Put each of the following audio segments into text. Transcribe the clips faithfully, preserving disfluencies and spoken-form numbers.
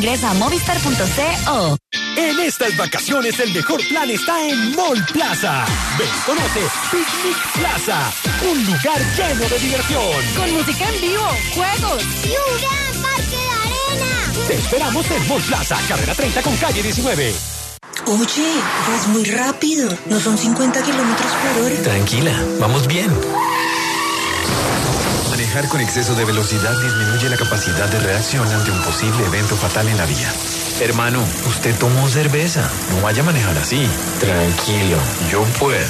ingresa a movistar punto co. En estas vacaciones el mejor plan está en Mall Plaza. Ven, conoce Picnic Plaza, un lugar lleno de diversión. Con música en vivo, juegos y un gran parque de arena. Te esperamos en Mall Plaza, carrera treinta con calle diecinueve. Oye, vas muy rápido. ¿No son cincuenta kilómetros por hora? Tranquila, vamos bien. Manejar con exceso de velocidad disminuye la capacidad de reacción ante un posible evento fatal en la vía. Hermano, usted tomó cerveza. No vaya a manejar así. Tranquilo, yo puedo.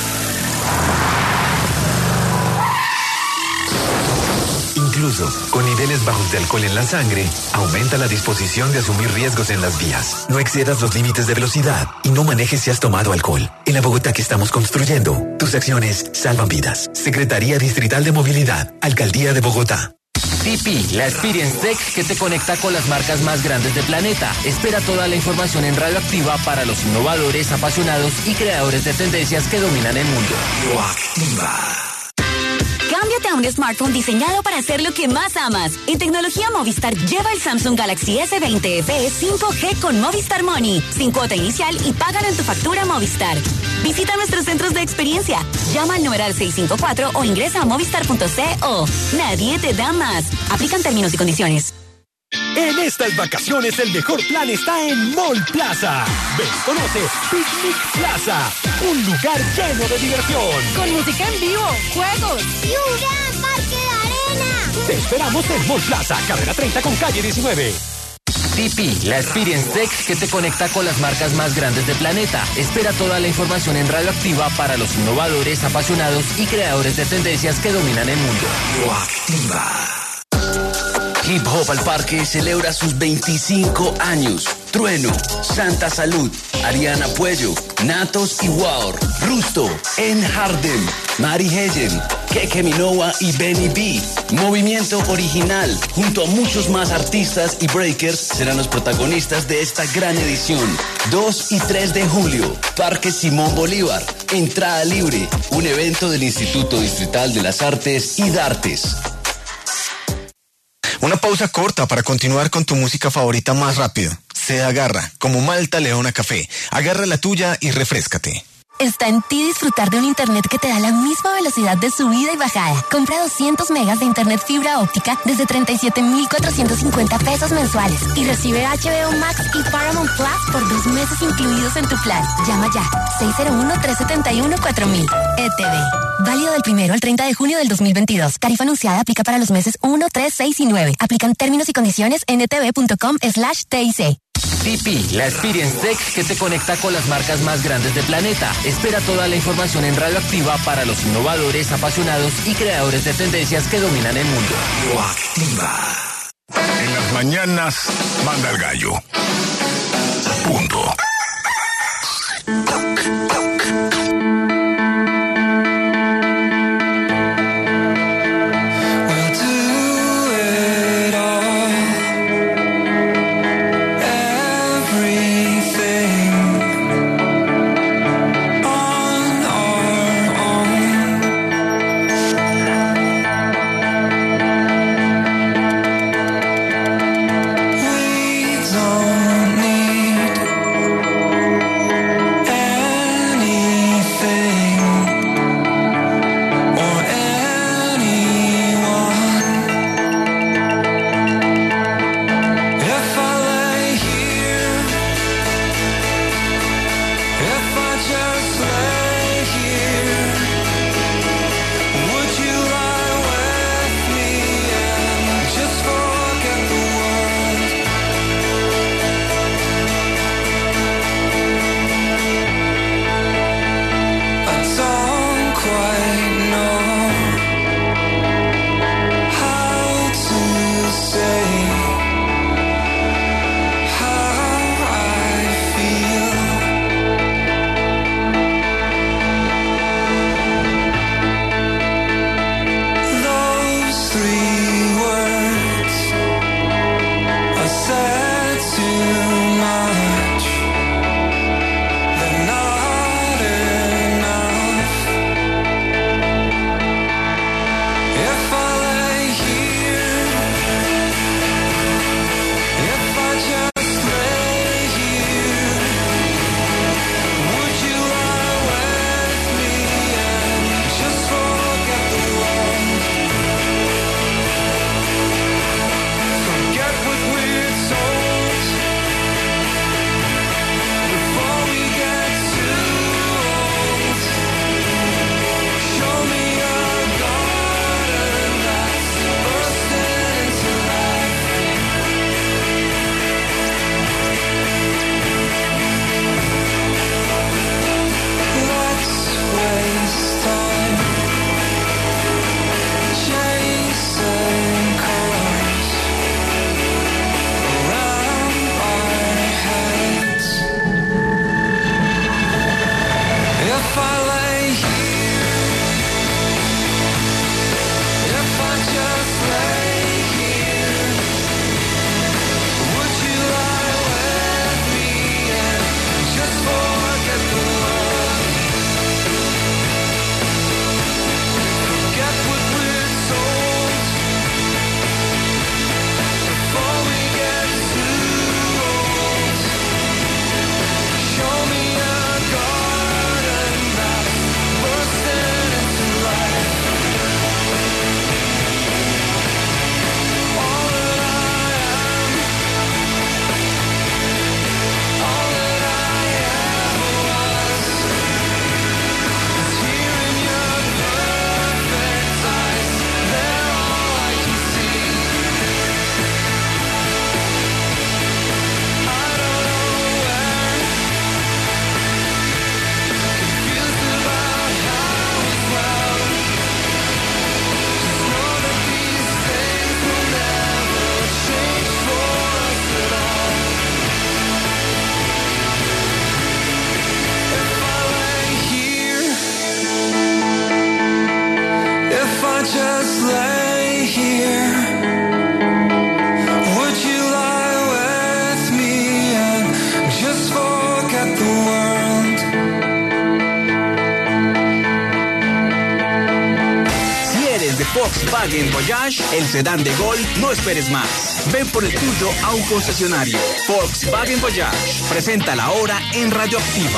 Incluso, con niveles bajos de alcohol en la sangre, aumenta la disposición de asumir riesgos en las vías. No excedas los límites de velocidad y no manejes si has tomado alcohol. En la Bogotá que estamos construyendo, tus acciones salvan vidas. Secretaría Distrital de Movilidad, Alcaldía de Bogotá. Tipi, la Experience Tech que te conecta con las marcas más grandes del planeta. Espera toda la información en Radioactiva para los innovadores, apasionados y creadores de tendencias que dominan el mundo. Radioactiva. Cámbiate a un smartphone diseñado para hacer lo que más amas. En tecnología Movistar lleva el Samsung Galaxy S veinte F E cinco G con Movistar Money, sin cuota inicial y págalo en tu factura Movistar. Visita nuestros centros de experiencia. Llama al numeral seis cinco cuatro o ingresa a movistar punto co. Nadie te da más. Aplican términos y condiciones. En estas vacaciones el mejor plan está en Mall Plaza. Ven, conoce Picnic Plaza, un lugar lleno de diversión. Con música en vivo, juegos y un gran parque de arena. Te esperamos en Mall Plaza, carrera treinta con calle diecinueve. Tipi, la Experience Tech que te conecta con las marcas más grandes del planeta. Espera toda la información en Radioactiva para los innovadores, apasionados y creadores de tendencias que dominan el mundo. Radioactiva. Hip Hop al Parque celebra sus veinticinco años. Trueno, Santa Salud, Ariana Puello, Natos y War, Rusto, En Harden, Mari Hegen, Keke Minowa y Benny B. Movimiento Original, junto a muchos más artistas y breakers, serán los protagonistas de esta gran edición. dos y tres de julio, Parque Simón Bolívar, entrada libre, un evento del Instituto Distrital de las Artes y Dartes. Una pausa corta para continuar con tu música favorita más rápido. Se agarra, como Malta Leona Café. Agarra la tuya y refréscate. Está en ti disfrutar de un internet que te da la misma velocidad de subida y bajada. Compra doscientos megas de internet fibra óptica desde treinta y siete mil cuatrocientos cincuenta pesos mensuales y recibe H B O Max y Paramount Plus por dos meses incluidos en tu plan. Llama ya, seis cero uno, tres siete uno, cuatro mil. E T V. Válido del primero al treinta de junio del dos mil veintidós. Tarifa anunciada aplica para los meses uno, tres, seis y nueve. Aplican términos y condiciones en etv.com slash TIC. Tipi, la Experience Tech que te conecta con las marcas más grandes del planeta. Espera toda la información en Radioactiva para los innovadores, apasionados y creadores de tendencias que dominan el mundo. Radioactiva. En las mañanas, manda el gallo. Punto. Don't need Volkswagen Voyage, el sedán de Gol, no esperes más. Ven por el tuyo a un concesionario. Volkswagen Voyage, presenta la hora en Radioactiva.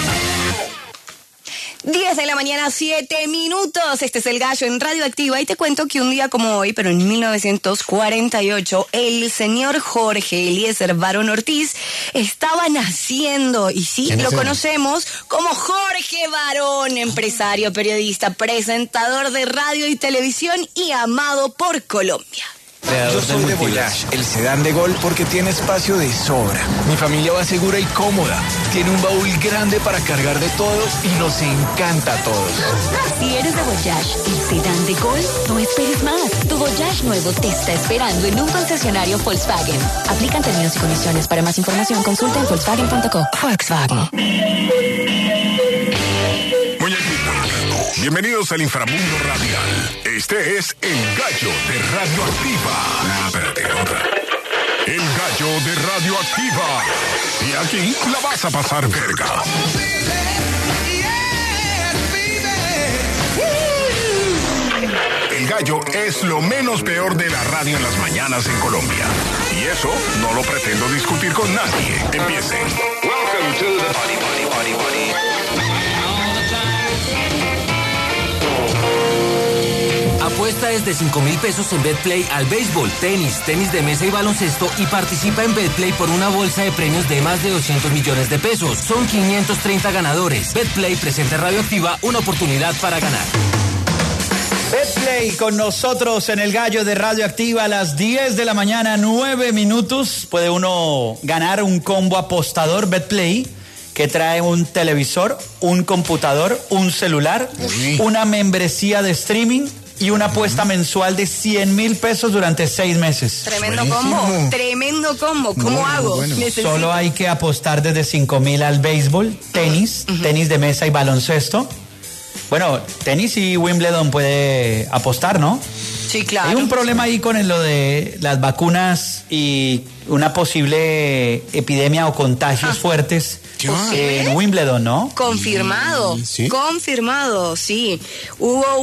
diez de la mañana, siete minutos. Este es El Gallo en Radioactiva y te cuento que un día como hoy, pero en mil novecientos cuarenta y ocho, el señor Jorge Eliezer Barón Ortiz estaba naciendo. Y sí, lo conocemos como Jorge Barón, empresario, periodista, presentador de radio y televisión y amado por Colombia. Yo soy de Voyage, el sedán de Gol, porque tiene espacio de sobra. Mi familia va segura y cómoda. Tiene un baúl grande para cargar de todo y nos encanta a todos. Si eres de Voyage, el sedán de Gol, no esperes más. Tu Voyage nuevo te está esperando en un concesionario Volkswagen. Aplican términos y condiciones. Para más información, consulta en Volkswagen punto co. Volkswagen. Bienvenidos al inframundo radial. Este es El Gallo de Radioactiva. Ah, espérate, otra. El Gallo de Radioactiva. Y aquí la vas a pasar verga. El Gallo es lo menos peor de la radio en las mañanas en Colombia. Y eso no lo pretendo discutir con nadie. Empiecen. Welcome to the party, party, party, party. Apuesta desde cinco mil pesos en Betplay al béisbol, tenis, tenis de mesa y baloncesto y participa en Betplay por una bolsa de premios de más de doscientos millones de pesos. Son quinientos treinta ganadores. Betplay presenta Radioactiva una oportunidad para ganar. Betplay con nosotros en El Gallo de Radioactiva a las diez de la mañana, nueve minutos. Puede uno ganar un combo apostador Betplay que trae un televisor, un computador, un celular, Uy. una membresía de streaming y una apuesta mensual de cien mil pesos durante seis meses. Tremendo Buenísimo. combo, tremendo combo. ¿Cómo bueno, hago? Bueno. Solo hay que apostar desde cinco mil al béisbol, tenis, uh-huh. tenis de mesa y baloncesto. Bueno, tenis y Wimbledon puede apostar, ¿no? Sí, claro. Hay un problema ahí con lo de las vacunas y una posible epidemia o contagios ah. fuertes en Wimbledon, ¿no? Confirmado, ¿Sí? confirmado, sí. Hubo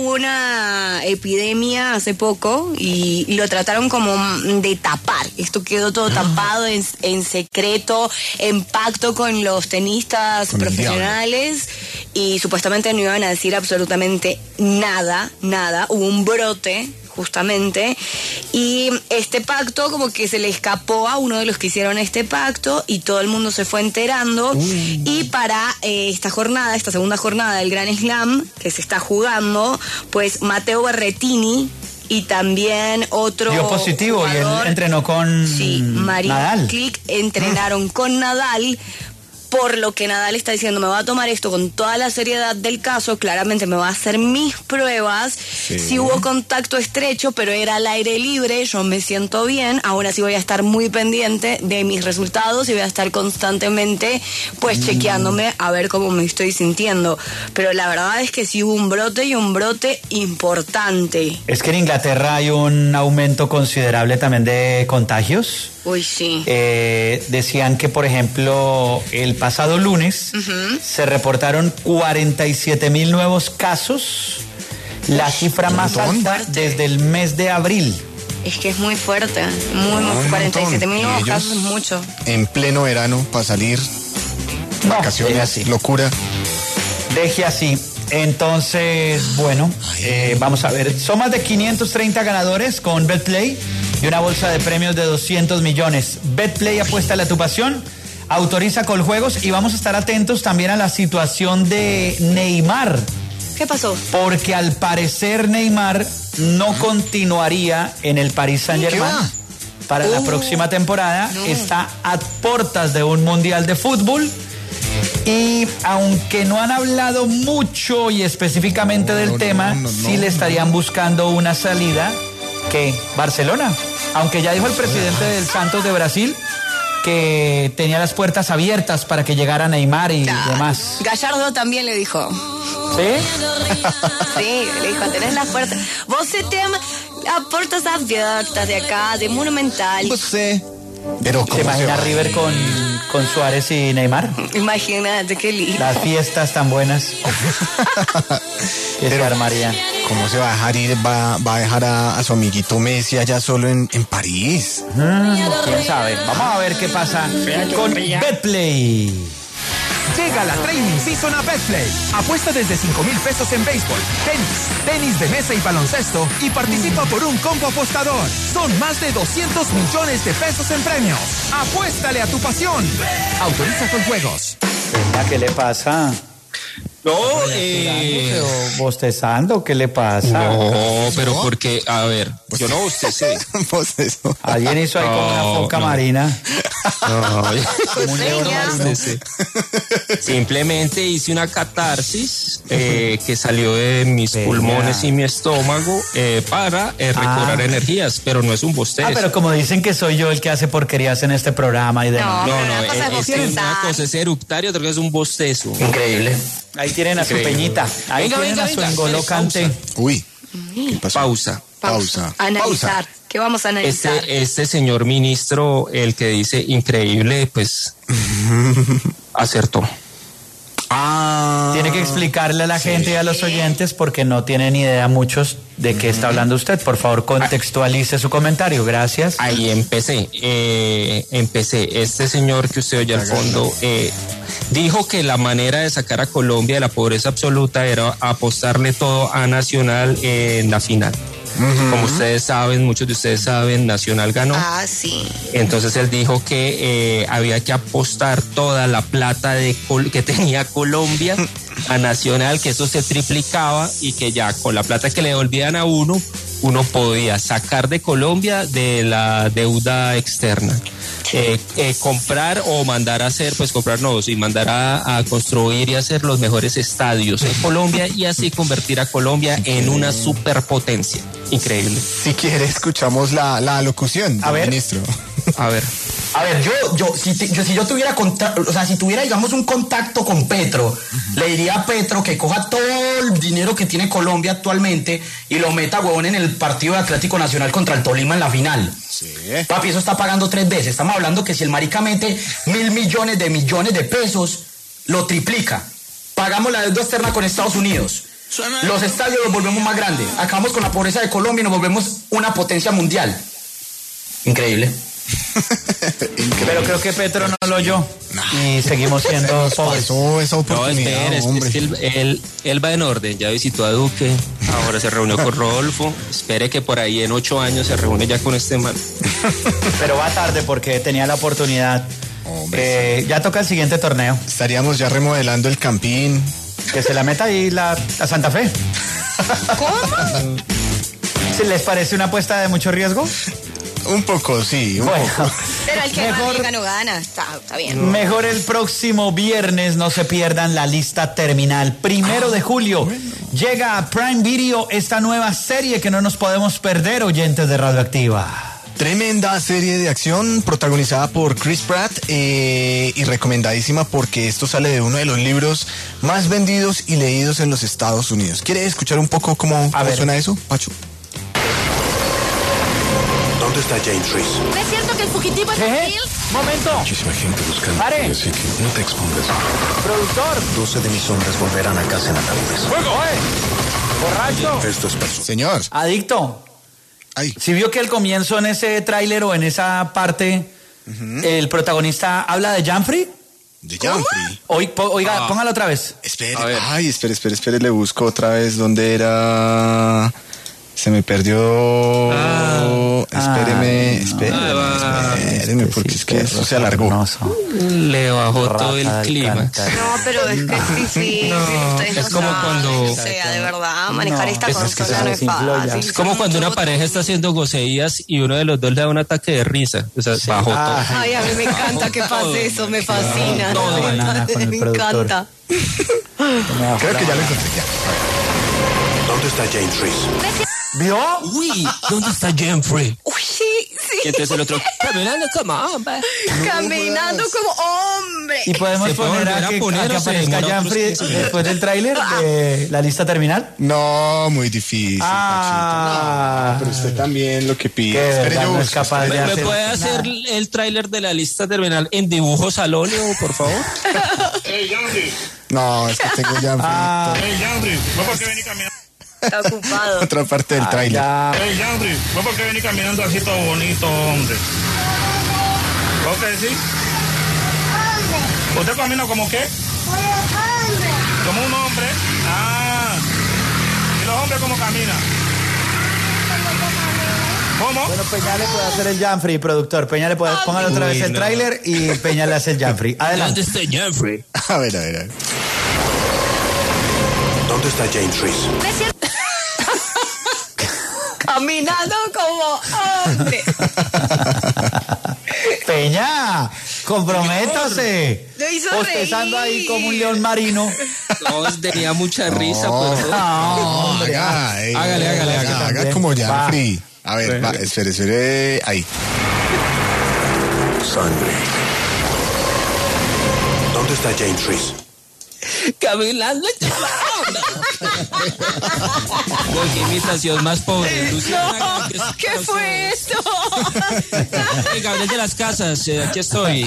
una epidemia hace poco y, y lo trataron como de tapar. Esto quedó todo tapado en, en secreto, en pacto con los tenistas con profesionales y supuestamente no iban a decir absolutamente nada, nada. Hubo un brote justamente, y este pacto como que se le escapó a uno de los que hicieron este pacto y todo el mundo se fue enterando uh. y para eh, esta jornada, esta segunda jornada del Grand Slam que se está jugando, pues Matteo Berrettini y también otro dio positivo jugador, y él entrenó con sí, Nadal. Click entrenaron uh. con Nadal. Por lo que Nadal está diciendo, me va a tomar esto con toda la seriedad del caso, claramente me va a hacer mis pruebas, sí. si hubo contacto estrecho, pero era al aire libre, yo me siento bien, ahora sí voy a estar muy pendiente de mis resultados y voy a estar constantemente pues mm. chequeándome a ver cómo me estoy sintiendo, pero la verdad es que sí hubo un brote y un brote importante. Es que en Inglaterra hay un aumento considerable también de contagios. Uy, sí. Eh, decían que, por ejemplo, el pasado lunes uh-huh. se reportaron cuarenta y siete mil nuevos casos, la Uy, cifra más alta fuerte. desde el mes de abril. Es que es muy fuerte, muy, muy cuarenta y siete mil nuevos casos es mucho. En pleno verano, para salir, no, vacaciones, locura. Deje así. Entonces, bueno, eh, vamos a ver. Son más de quinientos treinta ganadores con Betplay y una bolsa de premios de doscientos millones. Betplay, apuéstale a tu pasión, autoriza Coljuegos y vamos a estar atentos también a la situación de Neymar. ¿Qué pasó? Porque al parecer Neymar no continuaría en el Paris Saint-Germain para uh, la próxima temporada. No. Está a puertas de un mundial de fútbol. Y aunque no han hablado mucho y específicamente no, del no, tema, no, no, sí no, le estarían no. buscando una salida que Barcelona. Aunque ya dijo el presidente del Santos de Brasil que tenía las puertas abiertas para que llegara Neymar y ah, demás. Gallardo también le dijo. ¿Sí? Sí, le dijo, tenés las puertas. Vos se te las puertas abiertas de acá, de Monumental. Você Pero ¿Se imagina se River con, con Suárez y Neymar? Imagínate qué lindo. Las fiestas tan buenas que se armarían. ¿Cómo se va a dejar ir? Va, va a dejar a, a su amiguito Messi allá solo en, en París. Mm, ¿Quién sabe? Vamos a ver qué pasa con Betplay. Llega la Training Season a Betplay. Apuesta desde cinco mil pesos en béisbol, tenis, tenis de mesa y baloncesto y participa por un combo apostador. Son más de doscientos millones de pesos en premios. Apuéstale a tu pasión. Autoriza con juegos. Venga, ¿qué le pasa? No, eh... ¿O bostezando? ¿Qué le pasa? No, pero porque, a ver, yo no bostecé. Alguien hizo ahí como una foca no. marina. No, Como un león marino. Simplemente hice una catarsis eh, que salió de mis Venga. pulmones y mi estómago eh, para eh, recobrar ah. energías, pero no es un bostezo. Ah, pero como dicen que soy yo el que hace porquerías en este programa y demás. No, no, no es, es que una cosa es eructar y otra cosa es un bostezo. Increíble. Ahí tienen a Increíble. su peñita. Ahí venga, tienen venga, a su venga, N'Golo Kanté. Uy. ¿Qué pasó? Pausa. Pausa. Analizar. Pausa. ¿Qué vamos a analizar? Este, este señor ministro, el que dice increíble, pues acertó. Ah, Tiene que explicarle a la sí. gente y a los oyentes porque no tienen idea muchos de qué está hablando usted. Por favor, contextualice su comentario. Gracias. Ahí empecé. Eh, empecé. Este señor que usted oye al fondo eh, dijo que la manera de sacar a Colombia de la pobreza absoluta era apostarle todo a Nacional en la final. Uh-huh. Como ustedes saben, muchos de ustedes saben, Nacional ganó. Ah, sí. Entonces él dijo que eh, había que apostar toda la plata de Col- que tenía Colombia a Nacional, que eso se triplicaba y que ya con la plata que le devolvían a uno, uno podía sacar de Colombia de la deuda externa. Eh, eh, comprar o mandar a hacer, pues comprar no, y mandar a, a construir y hacer los mejores estadios en Colombia y así convertir a Colombia en una superpotencia. Increíble. Si quiere, escuchamos la, la locución a del ver. ministro. A ver. A ver, yo, yo, si, te, yo, si yo tuviera contacto, o sea, si tuviera, digamos, un contacto con Petro, uh-huh. le diría a Petro que coja todo el dinero que tiene Colombia actualmente y lo meta, huevón, en el partido de Atlético Nacional contra el Tolima en la final. Sí. Papi, eso está pagando tres veces. Estamos hablando que si el marica mete mil millones de millones de pesos, lo triplica. Pagamos la deuda externa con Estados Unidos. Los estadios los volvemos más grandes. Acabamos con la pobreza de Colombia y nos volvemos una potencia mundial. Increíble. Pero creo que Petro no lo oyó y seguimos siendo pobres. Pasó esa oportunidad, no, espera, es, es que él, él, él va en orden. Ya visitó a Duque, ahora se reunió con Rodolfo. Espere que por ahí en ocho años se reúne ya con este man. Pero va tarde porque tenía la oportunidad. Eh, ya toca el siguiente torneo. Estaríamos ya remodelando el Campín. Que se la meta ahí la, la Santa Fe. ¿Cómo? ¿Se les parece una apuesta de mucho riesgo? Un poco, sí. Un bueno, poco. Pero el que mejor, más rica no gana. Está, está bien. Mejor el próximo viernes, no se pierdan la lista terminal. Primero ah, de julio bueno. llega a Prime Video esta nueva serie que no nos podemos perder, oyentes de Radioactiva. Tremenda serie de acción protagonizada por Chris Pratt eh, y recomendadísima porque esto sale de uno de los libros más vendidos y leídos en los Estados Unidos. ¿Quiere escuchar un poco cómo, cómo suena eso, Pacho? ¿Dónde está James Reese? ¿No es cierto que el fugitivo es Bill? ¡Momento! Muchísima gente buscando. ¡Pare! Así que no te expongas. ¡Productor! doce de mis hombres volverán a casa en ataúdes. ¡Fuego, eh! ¡Borracho! Esto es personal. Señor. Adicto. Ay. Si vio que al comienzo en ese tráiler o en esa parte uh-huh. el protagonista habla de Janfrey. ¿De Janfrey? Oiga, ah. póngalo otra vez. Espere, ay, espere, espere, espere, le busco otra vez dónde era... Se me perdió. Ah, espéreme, ah, espéreme, ah, espéreme, porque es que eso se alargó. Hermoso. Le bajó Rata todo el clima. No, pero es que es difícil. No, es como saben, cuando. O sea, de verdad, manejar no, esta es, consola es no es fácil. Es como cuando una pareja está haciendo goceías y uno de los dos le da un ataque de risa. O sea, sí. bajó ah, todo. Ay, a mí me encanta que pase eso, me fascina. Todo, no, me, me encanta. Creo que ya lo encontré ya. ¿Dónde está James Reese? ¿Vio? Uy, ¿dónde está Janfrey? Uy, sí, sí. Y entonces el otro, caminando como hombre. Caminando como hombre. Y podemos ¿Se puede poner a volver a que, poner a que o se aparezca demora Janfrey otros quince después del tráiler de la lista terminal. No, muy difícil. Ah, Pachito. Pero usted también lo que pide. Que de Espere, verdad yo no es busco, capaz de espere. ¿Me hacer puede nada. hacer el tráiler de la lista terminal en dibujos al óleo, por favor? Hey, Janfrey. No, es que tengo ya Ah. Hey, Janfrey. ¿Vos por qué venís caminando? Está ocupado. otra parte del tráiler. Ya. Hey, Janfrey. ¿Vos por qué venís caminando así todo bonito, hombre? ¿Vos qué decís? ¿Usted camina como qué? Como un hombre. Ah. ¿Y los hombres cómo caminan? ¿Cómo? Bueno, Peña le puede hacer el Janfrey, productor. Peña le puede póngale otra vez Uy, el no. tráiler y Peña le hace el Janfrey. ¿Dónde Adelante. está Jeffrey? A ver, a ver, a ver. ¿Dónde está James Reese? Caminando como hombre. Peña, comprométase. Lo hizo Bostezando reír. ahí como un león marino. No, tenía mucha risa, pues. No, hombre. haga, eh, Hágale, hágale, haga, hágale. haga como Va. Janfrey. A ver, va, espere, espere. Ahí. Sangre. ¿Dónde está James Reese? Caminando. No, qué imitación más pobre. Luciana, No, ¿qué fue esto? Eh, Gabriel de las Casas, eh, aquí estoy.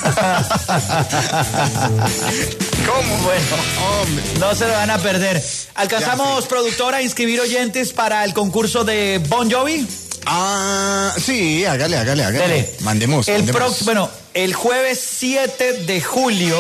¿Cómo? Bueno, no se lo van a perder. ¿Alcanzamos, productora, a inscribir oyentes para el concurso de Bon Jovi? Ah, sí, hágale, hágale, hágale. Dele. Mandemos, El mandemos. prox- bueno, el jueves siete de julio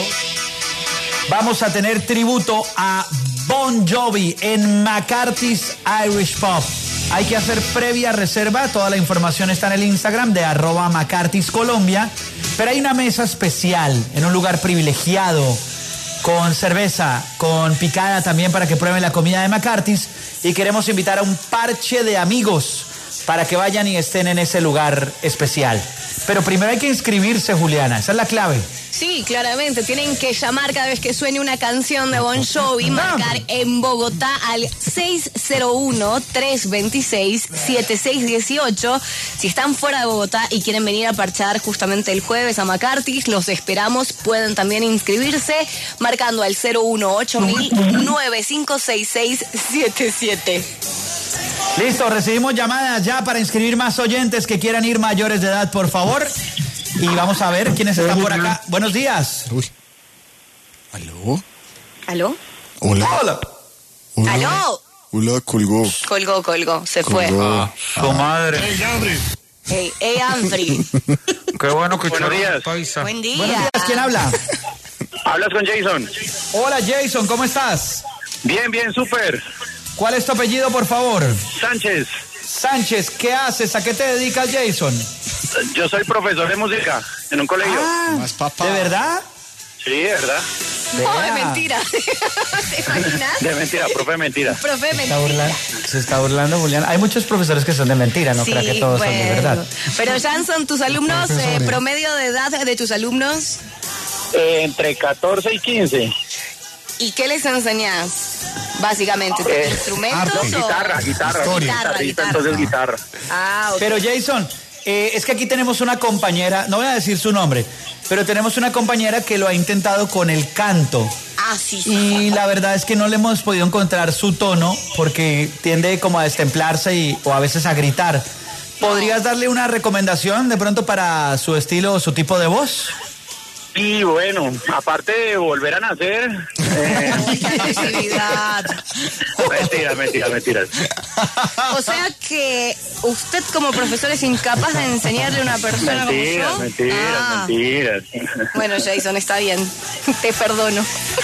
vamos a tener tributo a Bon Jovi en McCarthy's Irish Pub. Hay que hacer previa reserva, toda la información está en el Instagram de arroba McCarthy's Colombia, pero hay una mesa especial en un lugar privilegiado, con cerveza, con picada también para que prueben la comida de McCarthy's, y queremos invitar a un parche de amigos para que vayan y estén en ese lugar especial. Pero primero hay que inscribirse, Juliana, esa es la clave. Sí, claramente. Tienen que llamar cada vez que suene una canción de Bon Jovi, marcar en Bogotá al seis cero uno, tres dos seis, siete seis uno ocho. Si están fuera de Bogotá y quieren venir a parchar justamente el jueves a McCarthy's, los esperamos. Pueden también inscribirse marcando al cero uno ocho mil nueve cinco seis seis siete siete. Listo, recibimos llamadas ya para inscribir más oyentes que quieran ir mayores de edad, por favor. Y vamos a ver quiénes están por acá. Buenos días. Uy. ¿Aló? ¿Aló? Hola. Hola. Hola. ¿Aló? Hola, colgó. Colgó, colgó, se fue. Colgó. Tu madre. Hey, Janfrey. Hey, hey, Anfrey. Qué bueno que Buenos días. Buen día. Buenos días, ¿quién habla? Hablas con Jason. Hola, Jason, ¿cómo estás? Bien, bien, súper. ¿Cuál es tu apellido, por favor? Sánchez. Sánchez, ¿qué haces? ¿A qué te dedicas, Jason? Yo soy profesor de música en un colegio. Ah, Más papá. ¿de verdad? Sí, de verdad. No, de Vea. mentira. ¿Te imaginas? De mentira, profe, de mentira. Profe, Se está mentira. burlando, se está burlando, Julián. Hay muchos profesores que son de mentira, no Sí, creo que todos son de bueno. verdad. Pero Janson, tus alumnos, eh, Profesores. promedio de edad de tus alumnos, Eh, entre catorce y quince. ¿y qué les enseñas? Básicamente, Eh, ¿instrumentos arte. o...? Guitarra, guitarra. Historia. Guitarra, Guitarrista, guitarra. entonces guitarra. Ah, ok. Pero Jason, eh, es que aquí tenemos una compañera, no voy a decir su nombre, pero tenemos una compañera que lo ha intentado con el canto. Ah, sí, sí. Y la verdad es que no le hemos podido encontrar su tono porque tiende como a destemplarse y, o a veces a gritar. ¿Podrías darle una recomendación de pronto para su estilo o su tipo de voz? Y bueno, aparte de volver a nacer. Eh, Qué agresividad. mentiras, mentiras, mentiras. O sea que usted como profesor es incapaz de enseñarle a una persona Mentiras, como yo. mentiras, Ah, mentiras. bueno, Jason, está bien. Te perdono.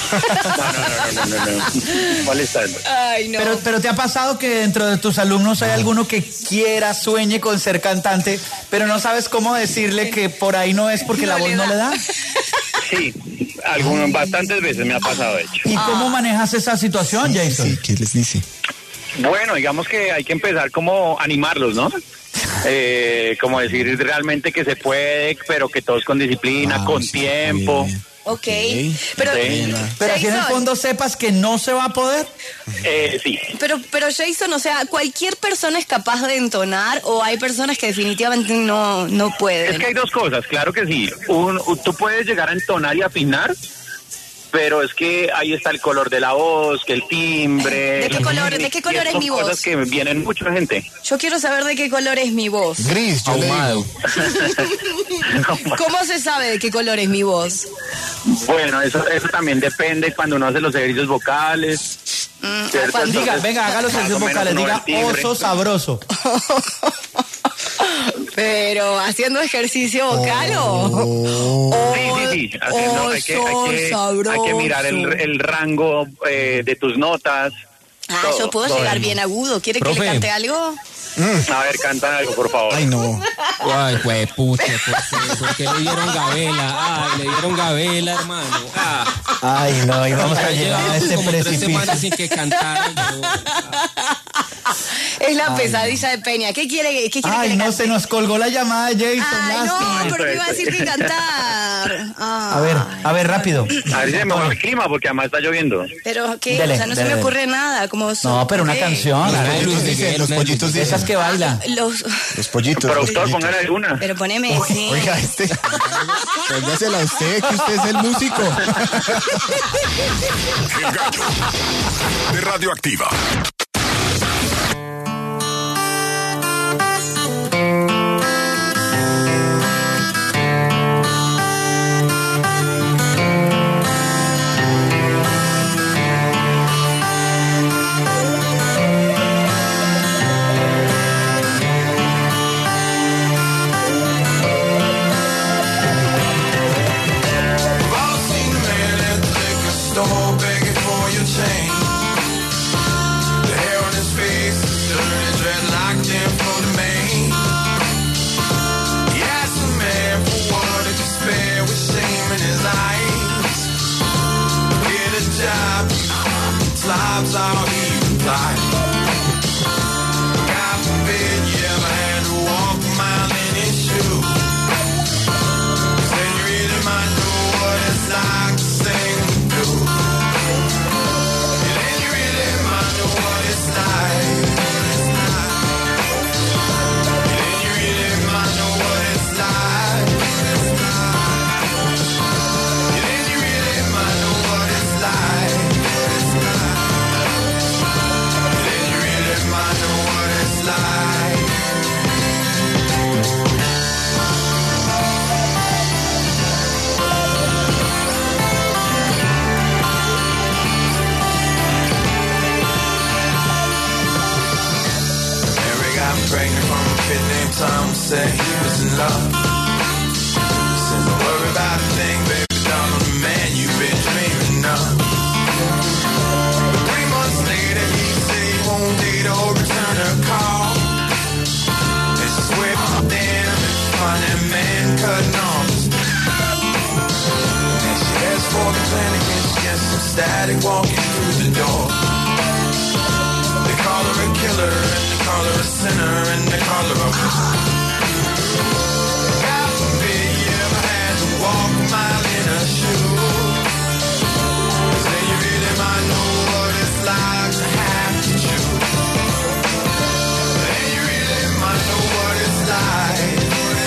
No, no, no, no, no, no. Molestando. Ay, no. Pero, pero ¿te ha pasado que dentro de tus alumnos hay alguno que quiera, sueñe con ser cantante, pero no sabes cómo decirle que por ahí no es porque la No voz le no da. le da? Sí, algunas, bastantes veces me ha pasado, de hecho. ¿Y cómo manejas esa situación, Jason? Sí, ¿qué les dice? Bueno, digamos que hay que empezar como animarlos, ¿no? Eh, como decir realmente que se puede, pero que todos con disciplina, Ah, con sí, tiempo. está bien. Ok. Pero, sí. Pero aquí en el fondo sepas que no se va a poder. Eh, sí. Pero, pero Jason, o sea, ¿cualquier persona es capaz de entonar o hay personas que definitivamente no, no pueden? Es que hay dos cosas, claro que sí. Un, tú puedes llegar a entonar y afinar, pero es que ahí está el color de la voz, que el timbre. ¿De qué color, ¿de qué color es mi voz? Cosas que vienen mucha gente. Yo quiero saber de qué color es mi voz. Gris, yo ahumado. ¿Cómo se sabe de qué color es mi voz? Bueno, eso, eso también depende cuando uno hace los ejercicicios vocales. Mm, cuando, diga, venga, haga los ejercicios vocales, diga oso sabroso. Pero, ¿haciendo ejercicio vocal o...? Oh. Sí, sí, sí. Haciendo, hay, que, hay, que, hay que mirar el, el rango eh, de tus notas. Ah, todo, yo puedo llegar bien agudo. ¿Quiere Profe. que le cante algo? Mm. A ver, canta algo, por favor. Ay, no. Ay, güey, pucha, ¿por qué? ¿Por qué le dieron gabela? Ay, le dieron gabela, hermano. Ah. Ay, no, y vamos a llegar a este como tres precipicio. semanas sin que cantara. Es la Ay, pesadilla de Peña. ¿Qué quiere, qué quiere Ay, que le no, cante? se nos colgó la llamada de Jason. Ay, lástima. no, porque iba a decir que cantar. Ay. A ver, a ver, rápido. A ver si se me va el clima, porque además está lloviendo. Pero, ¿qué? Dele, o sea, no dele, se me dele. ocurre nada. Como No, pero una ¿qué? canción. Los a ver, pollitos dicen, los pollitos dicen. esas que bailan. Los... Los pollitos. Productor, los pollitos. póngale alguna. Pero poneme, sí. Oiga, este. Póngasela a usted, que usted es el músico. El Gallo de Radioactiva. Slobs all even fly. God forbid you ever had to walk a mile in his shoes. Then you really might know what it's like to sing the blues. Then you really might know what it's like. Then you really might know what it's like. Then you really might know what it's like. I know what it's like. Mary got pregnant from a kid named Tom, said he was in love. Said don't worry about a thing, baby, down on the man you've been dreaming of. But three months later he said he won't date or return her call. And she swept the dam and find that man cutting off. And she asked for the clinic and she gets some static walking through the door. They call her a killer and they call her a sinner and they call her a God forbid you ever had to walk a mile in her shoes. Say you really might know what it's like to have to choose. Then you really might know what it's like.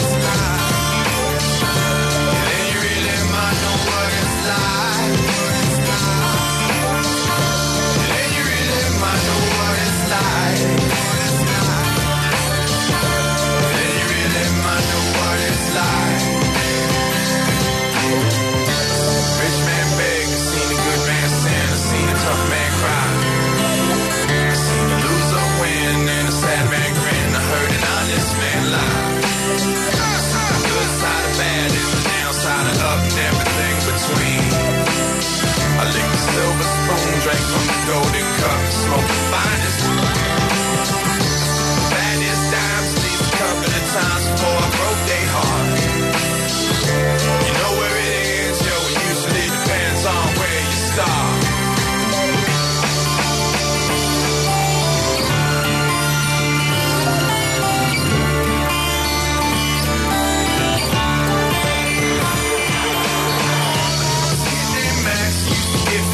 Then you really might know what it's like. Then you really might know what it's like. Then you really might know what it's like. Rich man beg, seen a good man sin, seen a tough man cry. Seen a loser win and a sad man grin. I heard an honest man lie. The good side of bad is the downside of up and everything between. I licked the silver spoon, drank from the golden cup, smoked the finest. Baddest dimes, these a couple of times before I broke their heart. You know where it is, yo, it usually depends on where you start.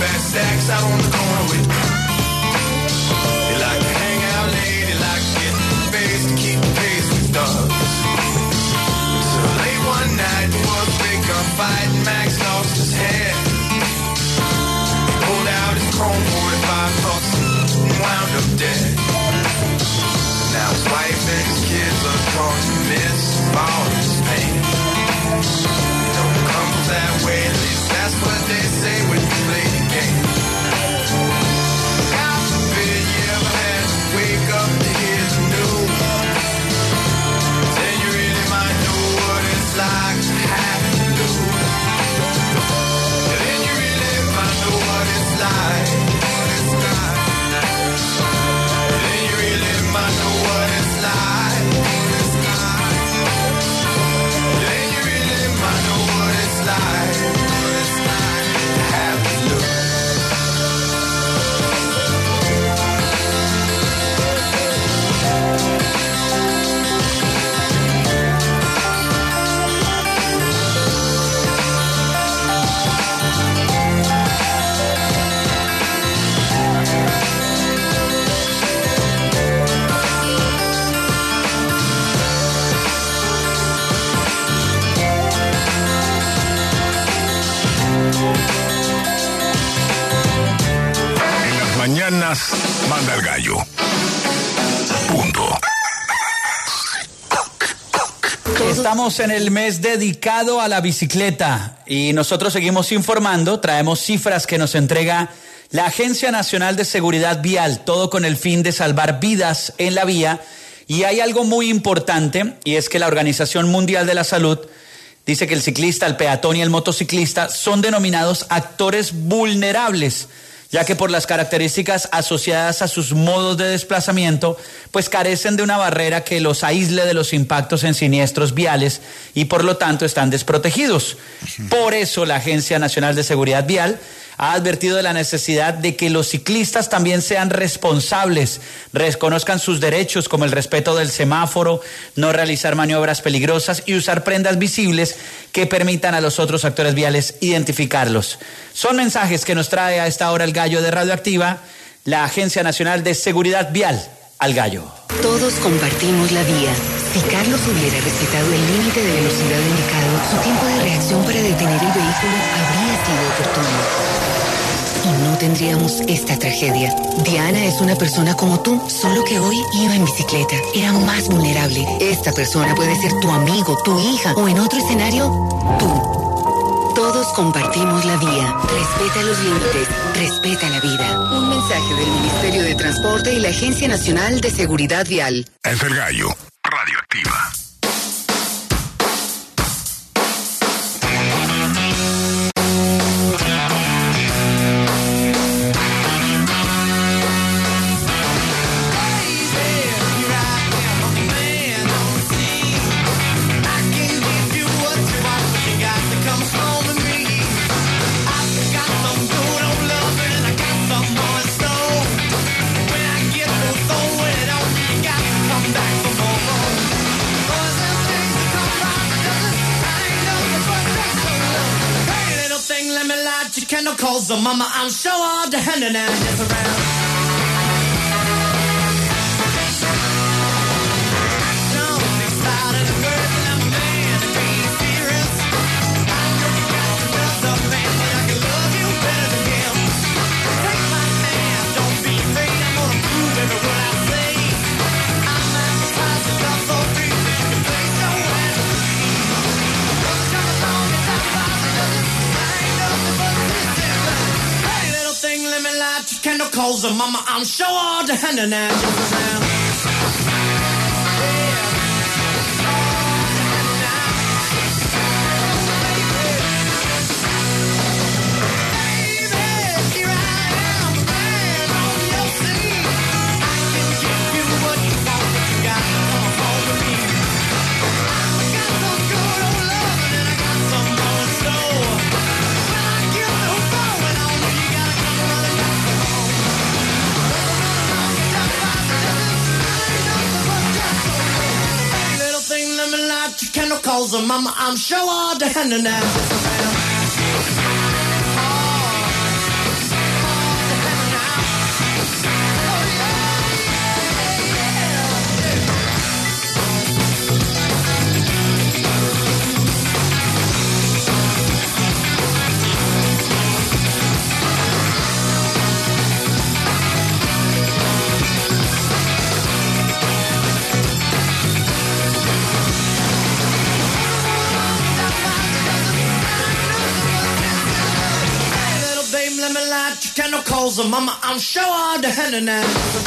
fat stacks out on the corner with me. They like to hang out late, they like to get face to keep pace with dogs. So late one night, there was a big gunfight and Max lost his head. He pulled out his chrome forty-five puffs and wound up dead. Now his wife and his kids are caught in the midst of all his pain. You know, it comes that way, at least that's what they say when you play the game. God forbid you ever had to wake up to hear the news. Then you really might know what it's like to have to lose. Then you really might know what it's like. What it's like. Then you really might know what it's like. What it's like. Then you really might know what it's like. What it's like to have to lose. En las mañanas manda el gallo. Punto. Estamos en el mes dedicado a la bicicleta y nosotros seguimos informando, traemos cifras que nos entrega la Agencia Nacional de Seguridad Vial, todo con el fin de salvar vidas en la vía. Y hay algo muy importante, y es que la Organización Mundial de la Salud dice que el ciclista, el peatón y el motociclista son denominados actores vulnerables, ya que por las características asociadas a sus modos de desplazamiento, pues carecen de una barrera que los aísle de los impactos en siniestros viales y por lo tanto están desprotegidos. Por eso la Agencia Nacional de Seguridad Vial ha advertido de la necesidad de que los ciclistas también sean responsables, reconozcan sus derechos como el respeto del semáforo, no realizar maniobras peligrosas y usar prendas visibles que permitan a los otros actores viales identificarlos. Son mensajes que nos trae a esta hora el gallo de Radioactiva, la Agencia Nacional de Seguridad Vial, al gallo. Todos compartimos la vía. Si Carlos hubiera respetado el límite de velocidad indicado, su tiempo de reacción para detener el vehículo habría sido oportuno. Y no tendríamos esta tragedia. Diana es una persona como tú, solo que hoy iba en bicicleta. Era más vulnerable. Esta persona puede ser tu amigo, tu hija, o en otro escenario, tú. Todos compartimos la vía. Respeta los límites. Respeta la vida. Un mensaje del Ministerio de Transporte y la Agencia Nacional de Seguridad Vial. Es el gallo. Radioactiva. Calls the mama, I'm sure all the hand and hands around. Don't be loud and girl, I'm a man, and be serious. I know you got to love the man, but I can love you better than him. Take my hand, don't be afraid, I'm gonna prove every word I say. I'm advertising love so deep that you can place your hands on me. Don't come along and talk about it, doesn't ain't nothing but this. Hey, little thing, let me light your candle, calls the mama, I'm sure all the hand and hands around. Candle calls her mama, I'm sure all the hand and hands around. got your tentacles, and mama, I'm sure all the hand and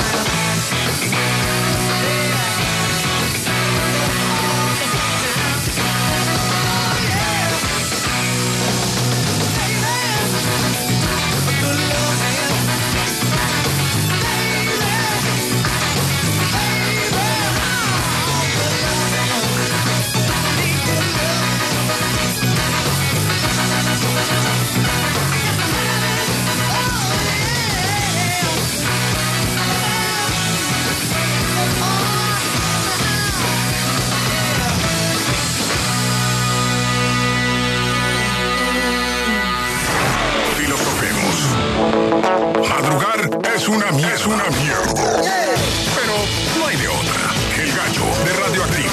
Madrugar es una mierda. Es una mierda. Pero no hay de otra. El Gallo de Radioactiva.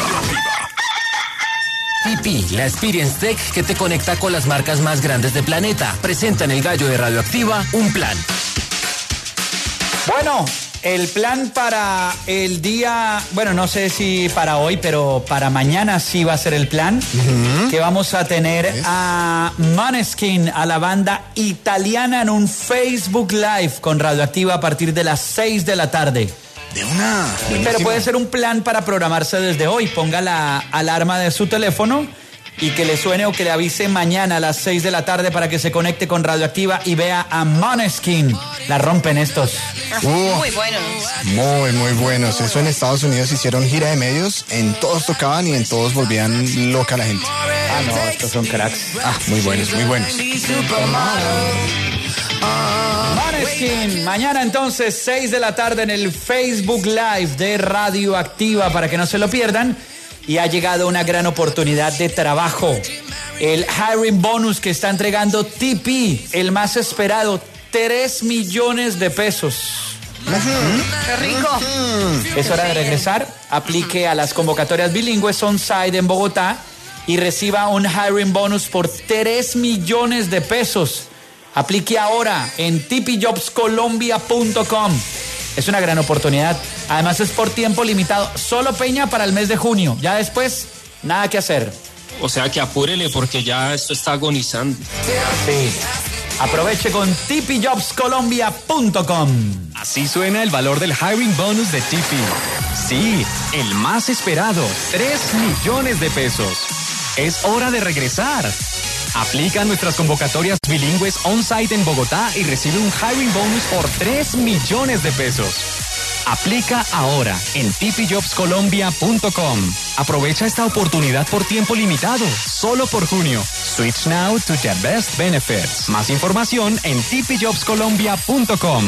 Tipi, la Experience Tech que te conecta con las marcas más grandes del planeta. Presenta en el Gallo de Radioactiva un plan. Bueno, el plan para el día, bueno, no sé si para hoy, pero para mañana sí va a ser el plan, uh-huh. que vamos a tener a Måneskin, a la banda italiana, en un Facebook Live con Radioactiva a partir de las seis de la tarde. De una. Buenísimo. Pero puede ser un plan para programarse desde hoy. Ponga la alarma de su teléfono y que le suene o que le avise mañana a las seis de la tarde para que se conecte con Radioactiva y vea a Måneskin. La rompen estos. Uh, muy buenos. Muy, muy buenos. Eso en Estados Unidos hicieron gira de medios. En todos tocaban y en todos volvían loca la gente. Ah, no, estos son cracks. Ah, muy buenos, muy buenos. Måneskin, mañana entonces, seis de la tarde en el Facebook Live de Radioactiva para que no se lo pierdan. Y ha llegado una gran oportunidad de trabajo. El hiring bonus que está entregando T P, el más esperado, tres millones de pesos. ¡Qué rico! Es hora de regresar. Aplique a las convocatorias bilingües on-site en Bogotá y reciba un hiring bonus por tres millones de pesos. Aplique ahora en t p jobs colombia punto com. Es una gran oportunidad. Además es por tiempo limitado. Solo Peña para el mes de junio. Ya después, nada que hacer. O sea que apúrele porque ya esto está agonizando. Sí. Aproveche con t p jobs colombia punto com. Así suena el valor del hiring bonus de T P. Sí, el más esperado. tres millones de pesos. Es hora de regresar. Aplica nuestras convocatorias bilingües on-site en Bogotá y recibe un hiring bonus por tres millones de pesos. Aplica ahora en t p jobs colombia punto com. Aprovecha esta oportunidad por tiempo limitado, solo por junio. Switch now to the best benefits. Más información en t p jobs colombia punto com.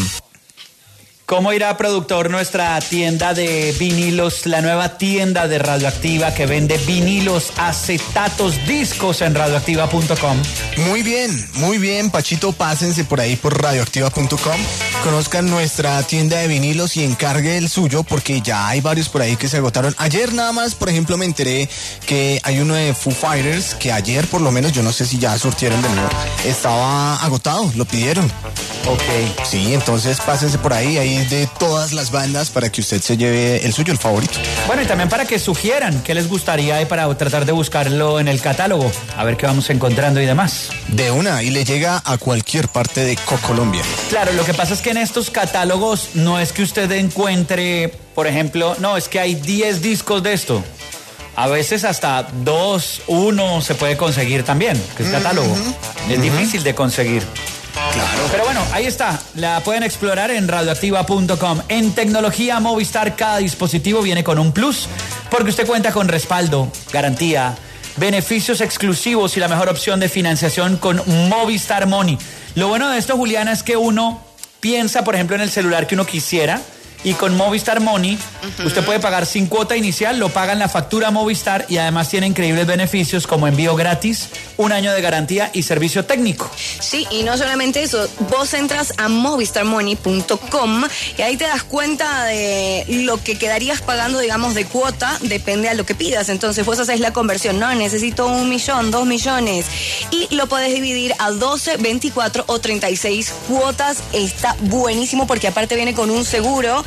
¿Cómo irá, productor, nuestra tienda de vinilos, la nueva tienda de Radioactiva que vende vinilos, acetatos, discos en radioactiva punto com? Muy bien, muy bien, Pachito, pásense por ahí por radioactiva punto com, conozcan nuestra tienda de vinilos y encargue el suyo porque ya hay varios por ahí que se agotaron. Ayer nada más, por ejemplo, me enteré que hay uno de Foo Fighters que ayer por lo menos, yo no sé si ya surtieron de nuevo, estaba agotado, lo pidieron. Ok. Sí, entonces pásense por ahí, ahí de todas las bandas para que usted se lleve el suyo, el favorito. Bueno, y también para que sugieran qué les gustaría y para tratar de buscarlo en el catálogo, a ver qué vamos encontrando y demás. De una, y le llega a cualquier parte de Colombia. Claro, lo que pasa es que en estos catálogos no es que usted encuentre, por ejemplo, no, es que hay diez discos de esto. A veces hasta dos, uno se puede conseguir también, que es catálogo. Uh-huh. Es uh-huh. difícil de conseguir. Claro. Pero bueno, ahí está. La pueden explorar en radioactiva punto com. En tecnología Movistar, cada dispositivo viene con un plus, porque usted cuenta con respaldo, garantía, beneficios exclusivos y la mejor opción de financiación con Movistar Money. Lo bueno de esto, Juliana, es que uno piensa, por ejemplo, en el celular que uno quisiera. Y con Movistar Money, uh-huh. usted puede pagar sin cuota inicial, lo paga en la factura Movistar y además tiene increíbles beneficios como envío gratis, un año de garantía y servicio técnico. Sí, y no solamente eso, vos entras a movistar money punto com y ahí te das cuenta de lo que quedarías pagando, digamos, de cuota, depende a lo que pidas. Entonces vos haces la conversión, no, necesito un millón, dos millones, y lo podés dividir a doce, veinticuatro o treinta y seis cuotas. Está buenísimo porque aparte viene con un seguro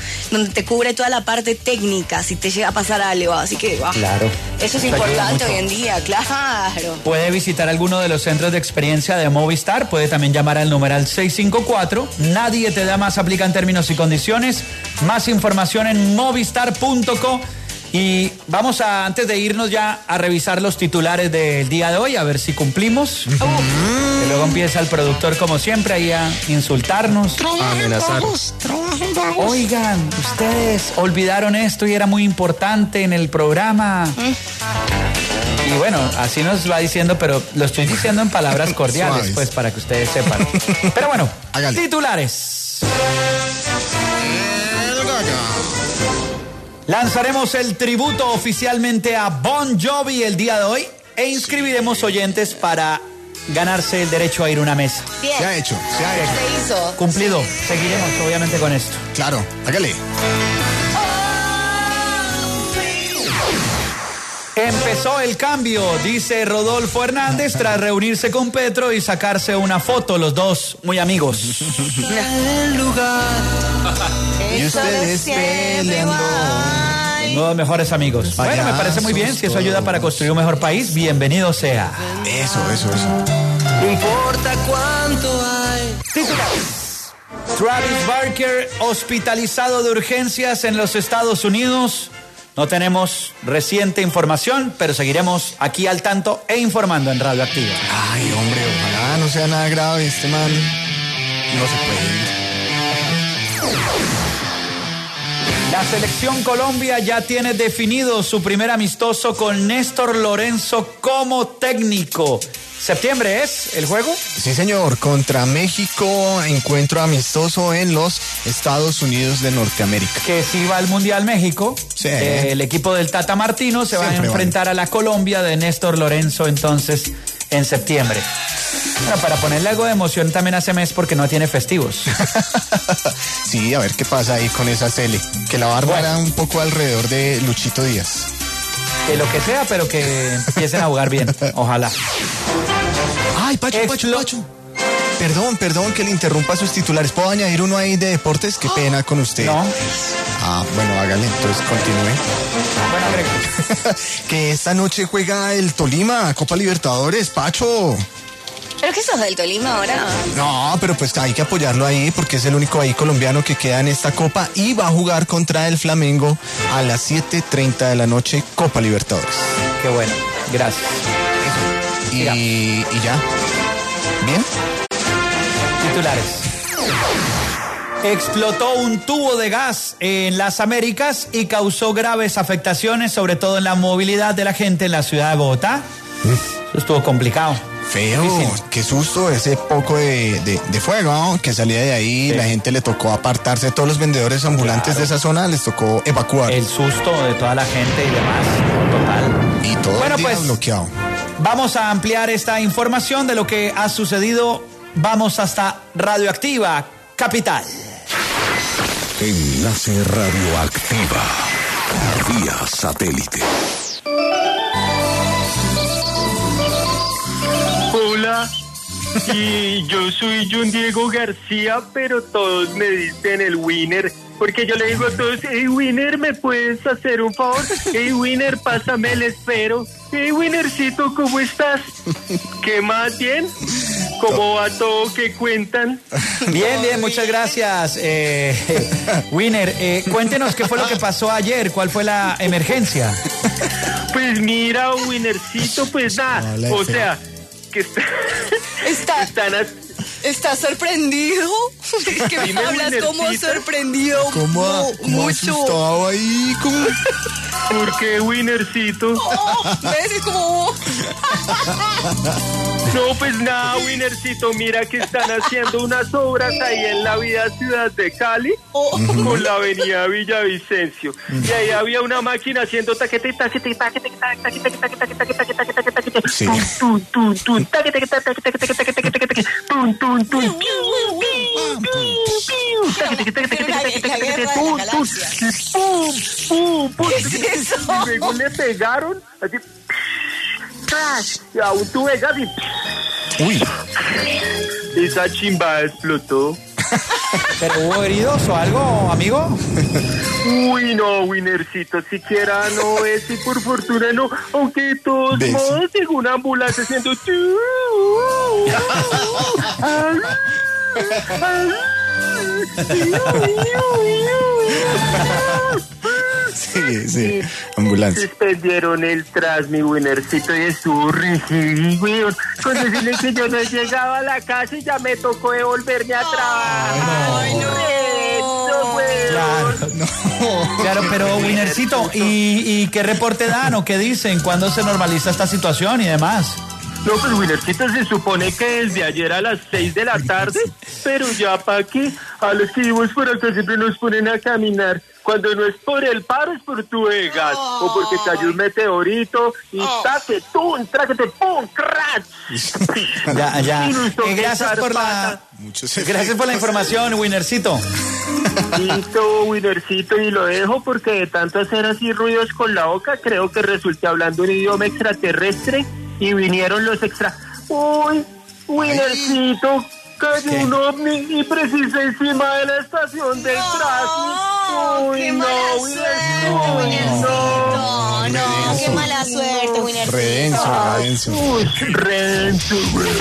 donde te cubre toda la parte técnica si te llega a pasar algo. Así que, wow, Claro. eso es Eso ayuda importante mucho. hoy en día, claro. Puede visitar alguno de los centros de experiencia de Movistar, puede también llamar al numeral seis cinco cuatro. Nadie te da más, aplican términos y condiciones. Más información en movistar punto co. Y vamos a, antes de irnos ya, a revisar los titulares del día de hoy, a ver si cumplimos. Que luego empieza el productor, como siempre, ahí a insultarnos. A amenazar. Oigan, ustedes olvidaron esto y era muy importante en el programa. Y bueno, así nos va diciendo, pero lo estoy diciendo en palabras cordiales, Suaves. pues, para que ustedes sepan. Pero bueno, titulares. Lanzaremos el tributo oficialmente a Bon Jovi el día de hoy e inscribiremos oyentes para ganarse el derecho a ir a una mesa. Bien. Se ha hecho, se ha hecho. Se hizo. Cumplido. Seguiremos obviamente con esto. Claro, hágale. Empezó el cambio, dice Rodolfo Hernández, tras reunirse con Petro y sacarse una foto, los dos muy amigos. El lugar. Y ustedes peleando. Los nuevos mejores amigos. Bueno, me parece muy bien. Si eso ayuda para construir un mejor país, bienvenido sea. Eso, eso, eso. No importa cuánto hay. Titulares. Travis Barker hospitalizado de urgencias en los Estados Unidos. No tenemos reciente información, pero seguiremos aquí al tanto e informando en Radioactiva. Ay, hombre, ojalá no sea nada grave. Este man no se puede ir. La selección Colombia ya tiene definido su primer amistoso con Néstor Lorenzo como técnico. ¿Septiembre es el juego? Sí, señor. Contra México, encuentro amistoso en los Estados Unidos de Norteamérica. Que si va al Mundial México, Sí. eh, el equipo del Tata Martino se va Siempre a enfrentar a la Colombia de Néstor Lorenzo entonces en septiembre. Bueno, para ponerle algo de emoción también hace mes porque no tiene festivos. Sí, a ver qué pasa ahí con esa Cele. Que la barba Bueno. era un poco alrededor de Luchito Díaz. Que lo que sea, pero que empiecen a jugar bien. Ojalá. Ay, Pacho, Pacho, Explo- Pacho. Perdón, perdón que le interrumpa sus titulares. ¿Puedo añadir uno ahí de deportes? Qué pena con usted. No. Ah, bueno, hágale, entonces continúe. Bueno, agrego. Que esta noche juega el Tolima, Copa Libertadores, Pacho. ¿Pero qué sos del Tolima ahora? No, pero pues hay que apoyarlo ahí porque es el único ahí colombiano que queda en esta Copa y va a jugar contra el Flamengo a las siete treinta de la noche, Copa Libertadores. Qué bueno, gracias. Y, y ya. ¿Bien? Titulares. Explotó un tubo de gas en las Américas y causó graves afectaciones, sobre todo en la movilidad de la gente en la ciudad de Bogotá. Eso estuvo complicado. Feo, Difícil. qué susto ese poco de, de- de fuego, ¿no? Que salía de ahí, Sí. la gente le tocó apartarse, todos los vendedores ambulantes Claro. de esa zona les tocó evacuar. El susto de toda la gente y demás, total. Y todo Bueno, el día pues, bloqueado. Vamos a ampliar esta información de lo que ha sucedido. Vamos hasta Radioactiva, Capital. Enlace Radioactiva. Vía satélite. Hola, y yo soy John Diego García, pero todos me dicen el Winner, porque yo le digo a todos, hey Winner, ¿me puedes hacer un favor? Hey Winner, pásame el esfero. Hey Winnercito, ¿cómo estás? ¿Qué más, bien? ¿Cómo va todo? ¿Qué cuentan? Bien, bien, muchas gracias. Eh, Winner, eh, cuéntenos qué fue lo que pasó ayer, cuál fue la emergencia. Pues mira, Winnercito, pues nada, Hola, o Efe. sea, que está, Está, están... a- ¿Estás sorprendido? Es que me Dime, hablas como Winnercito. sorprendido ¿Cómo, ha- mu- cómo mucho. asustado ahí? ¿Cómo? ¿Por qué, Winnercito? Oh, ¿ves? Es como... No, pues nada, Winnercito, mira que están haciendo unas obras ahí en la vida ciudad de Cali, con la avenida Villavicencio. Y ahí había una máquina haciendo taquete, taquete, taquete, taquete, taquete, taquete, taquete, taquete, taquete, taquete, Sí. tun, tun, tun, taquete, taquete, taquete, taquete, taquete, taquete, tun, tun, tun, piu, piu, piu, piu, taquete, taquete, taquete, taquete, taquete, tun, tun, pum, pum, pum. ¿Qué es eso? Y luego le pegaron, así, ¡trash! Y a un tubo de gas y Uy, esa chimba explotó. ¿Pero hubo heridos o algo, amigo? Uy, no, Winercito, siquiera no es, y por fortuna no, aunque de todos ¿Ves? modos llegó una ambulancia haciendo... Sí, sí, ambulancia. Suspendieron el tras, mi Winercito, y estuvo rígido, con decirle que yo no llegaba a la casa y ya me tocó devolverme a trabajar. Ay, no. Claro, claro, pero Winercito, ¿y, ¿y qué reporte dan o qué dicen? ¿Cuándo se normaliza esta situación y demás? No, pues Winercito, se supone que desde ayer a las seis de la tarde, pero ya pa' qué, a los que vivimos por acá siempre nos ponen a caminar. Cuando no es por el paro, es por tu gas, oh. o porque cayó un meteorito y oh. taque, tum, tráquete, pum, crash. Ya, ya. Eh, gracias por la, gracias por la información, Winercito. Listo, Winercito, y lo dejo porque de tanto hacer así ruidos con la boca, creo que resulté hablando un idioma extraterrestre y vinieron los extra... Uy, Winercito, cayó un ovni y precisa encima de la estación del tráfico. Uy, no, Winercito, no, no, qué mala suerte, Winercito. Redenso, redenso. Uy, redenso, güey.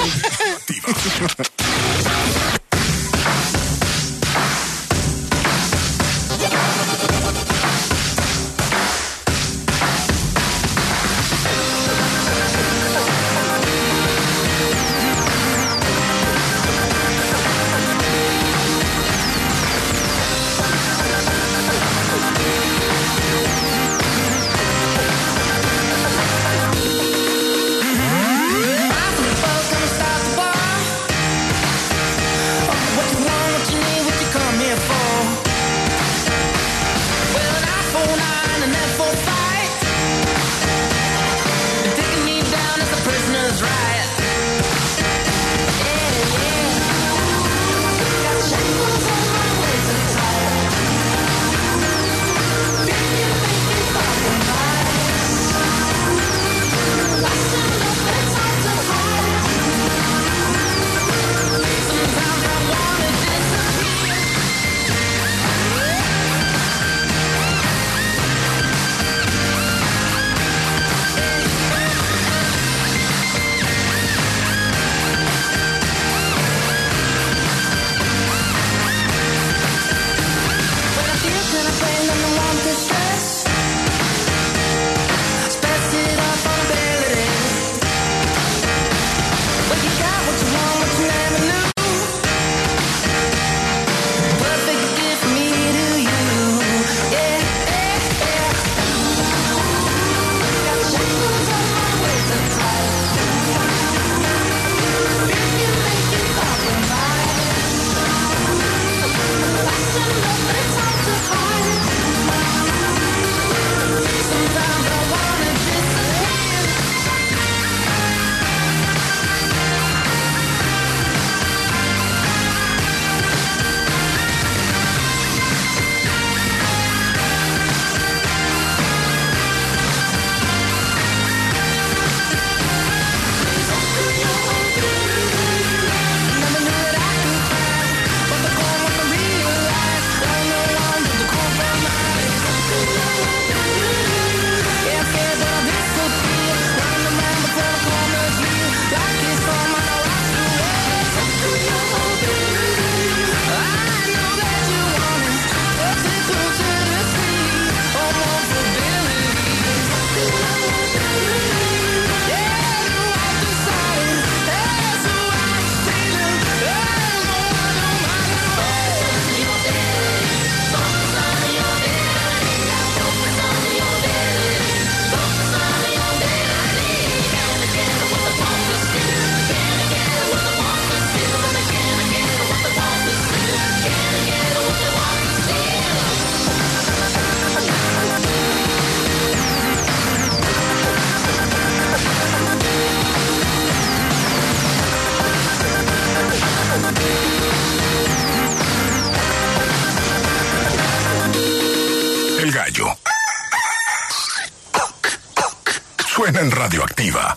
El gallo. Suena en Radioactiva.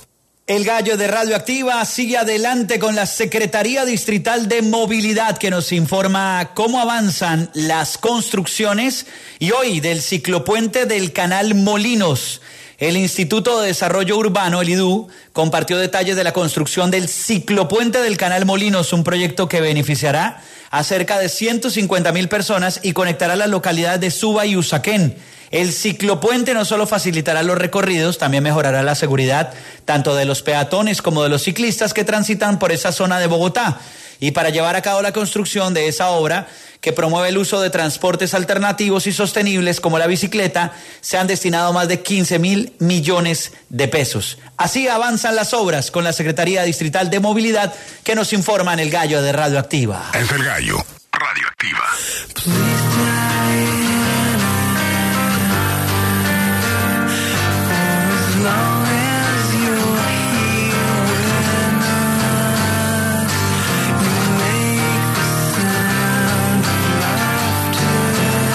El Gallo de Radioactiva sigue adelante con la Secretaría Distrital de Movilidad, que nos informa cómo avanzan las construcciones y hoy del ciclopuente del Canal Molinos. El Instituto de Desarrollo Urbano, el I D U, compartió detalles de la construcción del ciclopuente del Canal Molinos, un proyecto que beneficiará a cerca de ciento cincuenta mil personas y conectará las localidades de Suba y Usaquén. El ciclopuente no solo facilitará los recorridos, también mejorará la seguridad tanto de los peatones como de los ciclistas que transitan por esa zona de Bogotá. Y para llevar a cabo la construcción de esa obra, que promueve el uso de transportes alternativos y sostenibles como la bicicleta, se han destinado más de quince mil millones de pesos. Así avanzan las obras con la Secretaría Distrital de Movilidad, que nos informa en El Gallo de Radioactiva. Es El Gallo, Radioactiva. Long as you're here with us, you make the sound of laughter,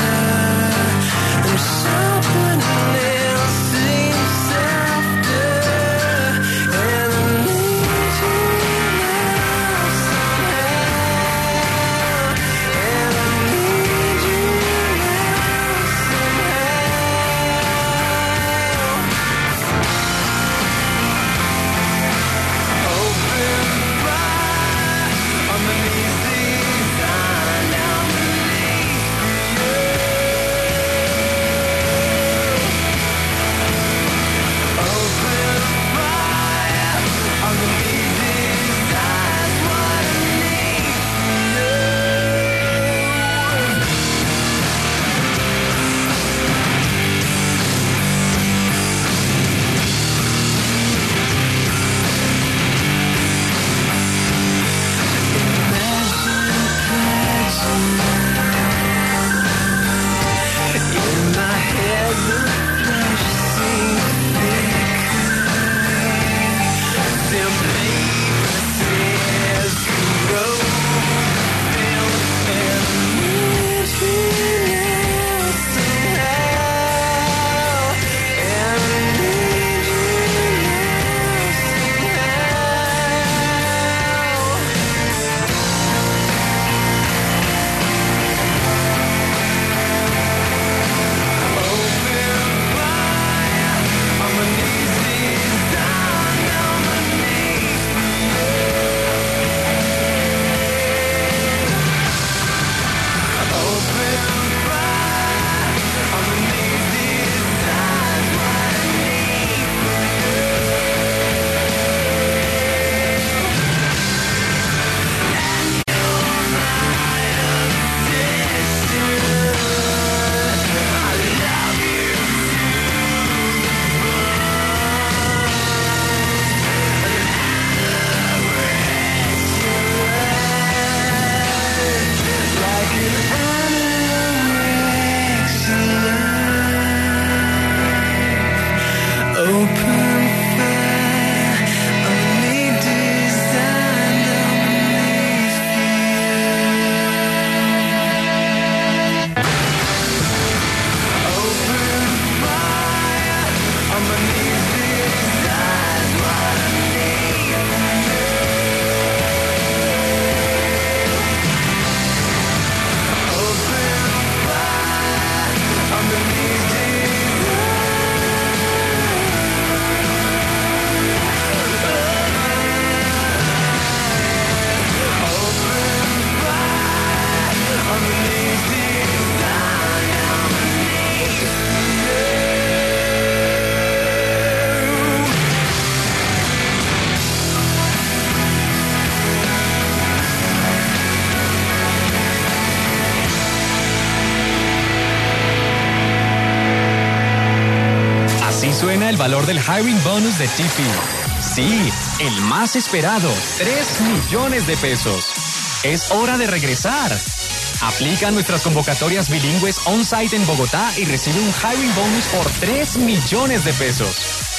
and something else seems softer, and I need you now somehow, and I need you now Suena el valor del hiring bonus de Tiffy. Sí, el más esperado, tres millones de pesos. Es hora de regresar. Aplica nuestras convocatorias bilingües on-site en Bogotá y recibe un hiring bonus por tres millones de pesos.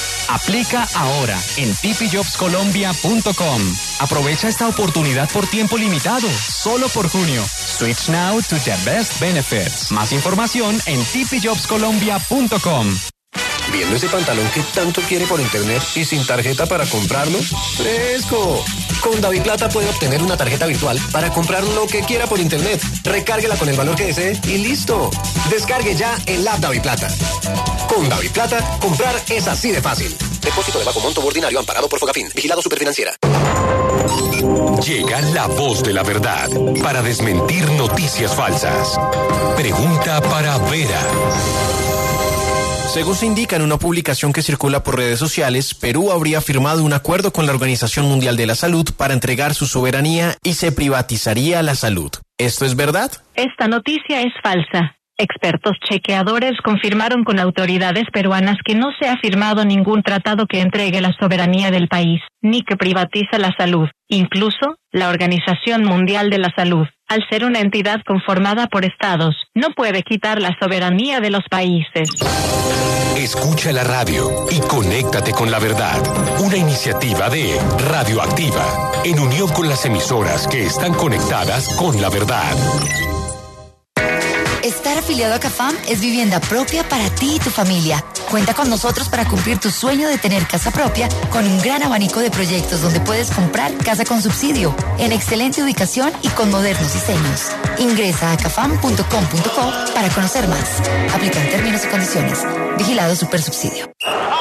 Aplica ahora en tiffy jobs colombia punto com. Aprovecha esta oportunidad por tiempo limitado, solo por junio. Switch now to the best benefits. Más información en tiffy jobs colombia punto com. ¿Viendo ese pantalón que tanto quiere por internet y sin tarjeta para comprarlo? ¡Fresco! Con DaviPlata puede obtener una tarjeta virtual para comprar lo que quiera por internet. Recárguela con el valor que desee y listo. Descargue ya el app DaviPlata. Con DaviPlata, comprar es así de fácil. Depósito de bajo monto ordinario amparado por Fogafín. Vigilado Superfinanciera. Llega la voz de la verdad para desmentir noticias falsas. Pregunta para Vera. Según se indica en una publicación que circula por redes sociales, Perú habría firmado un acuerdo con la Organización Mundial de la Salud para entregar su soberanía y se privatizaría la salud. ¿Esto es verdad? Esta noticia es falsa. Expertos chequeadores confirmaron con autoridades peruanas que no se ha firmado ningún tratado que entregue la soberanía del país, ni que privatiza la salud. Incluso, la Organización Mundial de la Salud, al ser una entidad conformada por estados, no puede quitar la soberanía de los países. Escucha la radio y conéctate con la verdad. Una iniciativa de Radioactiva, en unión con las emisoras que están conectadas con la verdad. Estar afiliado a CAFAM es vivienda propia para ti y tu familia. Cuenta con nosotros para cumplir tu sueño de tener casa propia con un gran abanico de proyectos donde puedes comprar casa con subsidio, en excelente ubicación y con modernos diseños. Ingresa a cafam punto com punto co para conocer más. Aplican términos y condiciones. Vigilado Supersubsidio.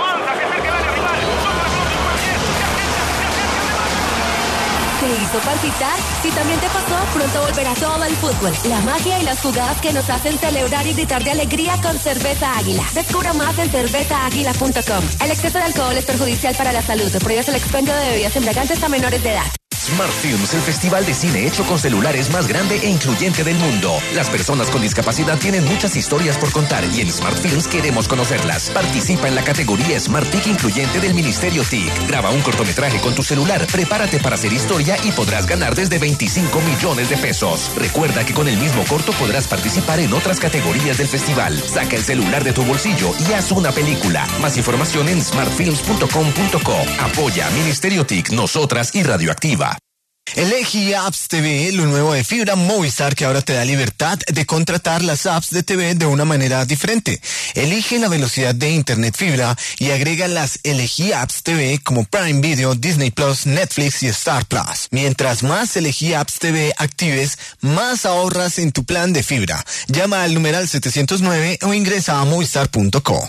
¿Te hizo palpitar? Si también te pasó, pronto volverá todo el fútbol. La magia y las jugadas que nos hacen celebrar y gritar de alegría con Cerveza Águila. Descubra más en cerveza águila punto com. El exceso de alcohol es perjudicial para la salud. Prohíbes el expendio de bebidas embriagantes a menores de edad. Smart Films, el festival de cine hecho con celulares más grande e incluyente del mundo. Las personas con discapacidad tienen muchas historias por contar y en Smart Films queremos conocerlas. Participa en la categoría Smart T I C incluyente del Ministerio T I C. Graba un cortometraje con tu celular, prepárate para hacer historia y podrás ganar desde veinticinco millones de pesos. Recuerda que con el mismo corto podrás participar en otras categorías del festival. Saca el celular de tu bolsillo y haz una película. Más información en smart films punto com punto co. Apoya Ministerio T I C, nosotras y Radioactiva. Elegí Apps T V, lo nuevo de fibra Movistar que ahora te da libertad de contratar las apps de T V de una manera diferente. Elige la velocidad de internet fibra y agrega las Elegí Apps T V como Prime Video, Disney Plus, Netflix y Star Plus. Mientras más Elegí Apps T V actives, más ahorras en tu plan de fibra. Llama al numeral setecientos nueve o ingresa a movistar punto co.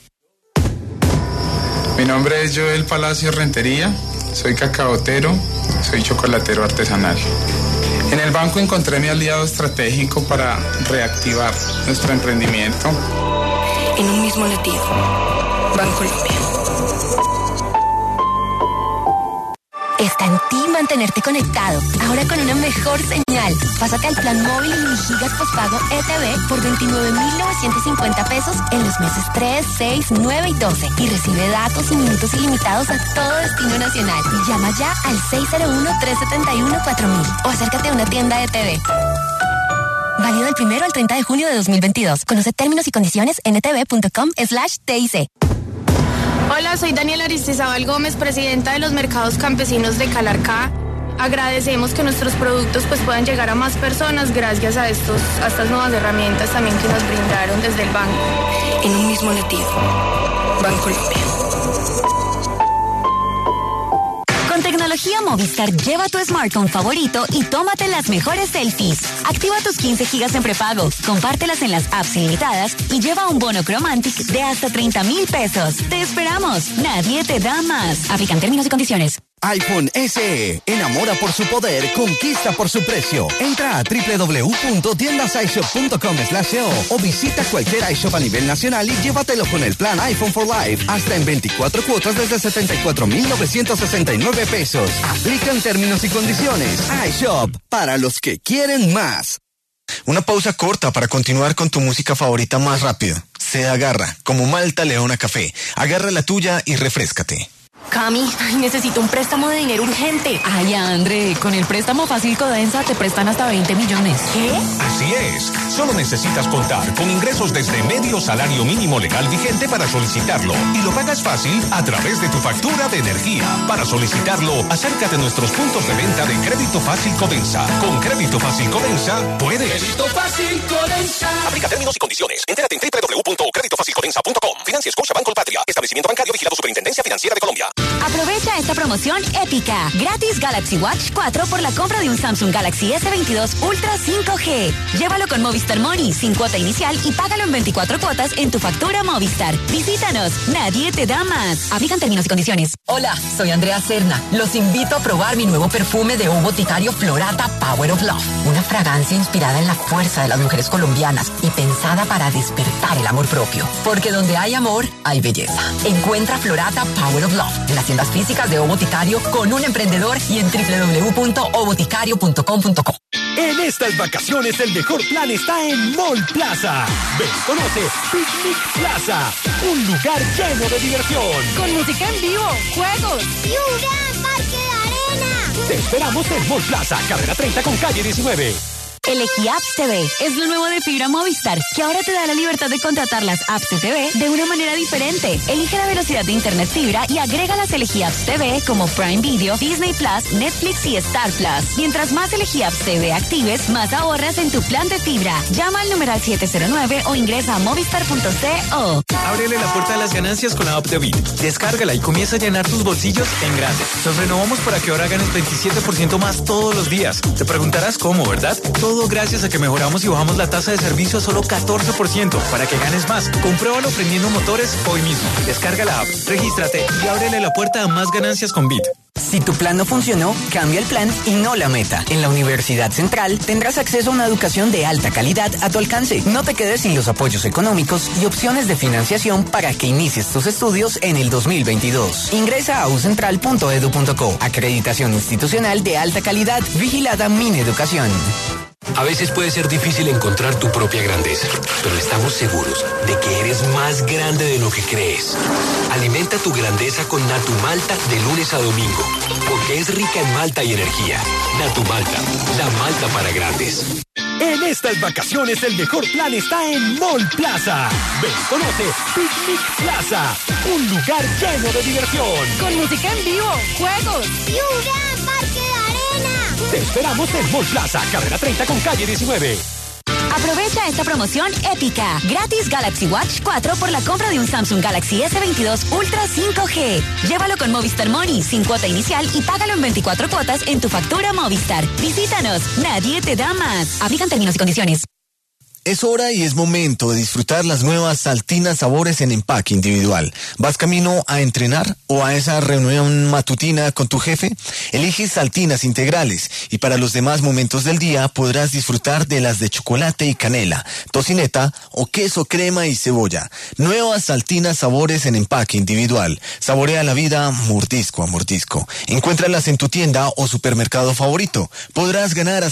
Mi nombre es Joel Palacio Rentería. Soy cacaotero, soy chocolatero artesanal. En el banco encontré mi aliado estratégico para reactivar nuestro emprendimiento. En un mismo latido. Bancolombia. Está en ti mantenerte conectado, ahora con una mejor señal. Pásate al plan móvil y gigas postpago E T V por veintinueve mil novecientos cincuenta pesos en los meses tres, seis, nueve y doce. Y recibe datos y minutos ilimitados a todo destino nacional. Llama ya al seis cero uno, tres siete uno, cuatro mil o acércate a una tienda E T V. Válido del primero al treinta de junio de dos mil veintidós. Conoce términos y condiciones en etv punto com slash tic. Hola, soy Daniela Aristizábal Gómez, presidenta de los Mercados Campesinos de Calarcá. Agradecemos que nuestros productos pues puedan llegar a más personas gracias a estos a estas nuevas herramientas también que nos brindaron desde el banco. En un mismo latido. Bancolombia. Con tecnología Movistar, lleva tu smartphone favorito y tómate las mejores selfies. Activa tus quince gigas en prepago, compártelas en las apps ilimitadas y lleva un bono Chromantic de hasta treinta mil pesos. ¡Te esperamos! Nadie te da más. Aplican términos y condiciones. iPhone S E. Enamora por su poder, conquista por su precio. Entra a doble u doble u doble u punto tiendas i shop punto com slash o visita cualquier iShop a nivel nacional y llévatelo con el plan iPhone for Life hasta en veinticuatro cuotas desde setenta y cuatro mil novecientos sesenta y nueve pesos. Aplican términos y condiciones. iShop, para los que quieren más. Una pausa corta para continuar con tu música favorita más rápido. Se agarra, como Malta Leona Café. Agarra la tuya y refréscate. Cami, ay, necesito un préstamo de dinero urgente. Ay, André, con el préstamo fácil Codensa te prestan hasta veinte millones. ¿Qué? Así es. Solo necesitas contar con ingresos desde medio salario mínimo legal vigente para solicitarlo. Y lo pagas fácil a través de tu factura de energía. Para solicitarlo, acércate a nuestros puntos de venta de Crédito Fácil Codensa. Con Crédito Fácil Codensa, puedes. Crédito Fácil Codensa. Aplica términos y condiciones. Entérate en doble u doble u doble u punto crédito fácil codensa punto com. Financia Scotiabank Colpatria. Establecimiento bancario vigilado Superintendencia Financiera de Colombia. Aprovecha esta promoción épica. Gratis Galaxy Watch cuatro por la compra de un Samsung Galaxy S veintidós Ultra cinco G. Llévalo con Movistar Money sin cuota inicial y págalo en veinticuatro cuotas en tu factura Movistar. Visítanos. Nadie te da más. Aplican términos y condiciones. Hola, soy Andrea Serna. Los invito a probar mi nuevo perfume de Un Boticario Florata Power of Love. Una fragancia inspirada en la fuerza de las mujeres colombianas y pensada para despertar el amor propio. Porque donde hay amor, hay belleza. Encuentra Florata Power of Love en las tiendas físicas de O Boticario con un emprendedor y en doble u doble u doble u punto o boticario punto com punto co. En estas vacaciones el mejor plan está en Mall Plaza. Ven, conoce Picnic Plaza, un lugar lleno de diversión. Con música en vivo, juegos y un gran parque de arena. Te esperamos en Mall Plaza, carrera treinta con calle diecinueve. Elegí Apps T V. Es lo nuevo de Fibra Movistar, que ahora te da la libertad de contratar las apps de T V de una manera diferente. Elige la velocidad de Internet Fibra y agrega las Elegí Apps T V como Prime Video, Disney Plus, Netflix y Star Plus. Mientras más Elegí Apps T V actives, más ahorras en tu plan de fibra. Llama al numeral siete cero nueve o ingresa a movistar punto co. Ábrele la puerta a las ganancias con la app de Bit. Descárgala y comienza a llenar tus bolsillos en grande. Nos renovamos para que ahora ganes veintisiete por ciento más todos los días. Te preguntarás cómo, ¿verdad? Todo gracias a que mejoramos y bajamos la tasa de servicio a solo catorce por ciento para que ganes más. Compruébalo prendiendo motores hoy mismo. Descarga la app, regístrate y ábrele la puerta a más ganancias con Bit. Si tu plan no funcionó, cambia el plan y no la meta. En la Universidad Central tendrás acceso a una educación de alta calidad a tu alcance. No te quedes sin los apoyos económicos y opciones de financiación para que inicies tus estudios en el dos mil veintidós. Ingresa a u central punto edu punto co. Acreditación institucional de alta calidad, vigilada Mineducación. A veces puede ser difícil encontrar tu propia grandeza, pero estamos seguros de que eres más grande de lo que crees. Alimenta tu grandeza con Natu Malta de lunes a domingo, porque es rica en malta y energía. Natu Malta, la malta para grandes. En estas vacaciones el mejor plan está en Mall Plaza. Ven, conoce Picnic Plaza, un lugar lleno de diversión. Con música en vivo, juegos y un gran parque de arena. Te esperamos en Mall Plaza, carrera treinta con calle diecinueve. Aprovecha esta promoción épica. Gratis Galaxy Watch cuatro por la compra de un Samsung Galaxy S veintidós Ultra cinco G. Llévalo con Movistar Money sin cuota inicial y págalo en veinticuatro cuotas en tu factura Movistar. Visítanos. Nadie te da más. Aplican términos y condiciones. Es hora y es momento de disfrutar las nuevas Saltinas Sabores en empaque individual. ¿Vas camino a entrenar o a esa reunión matutina con tu jefe? Elige Saltinas integrales y para los demás momentos del día podrás disfrutar de las de chocolate y canela, tocineta o queso, crema y cebolla. Nuevas Saltinas Sabores en empaque individual. Saborea la vida mordisco a mordisco. Encuéntralas en tu tienda o supermercado favorito. Podrás ganar hasta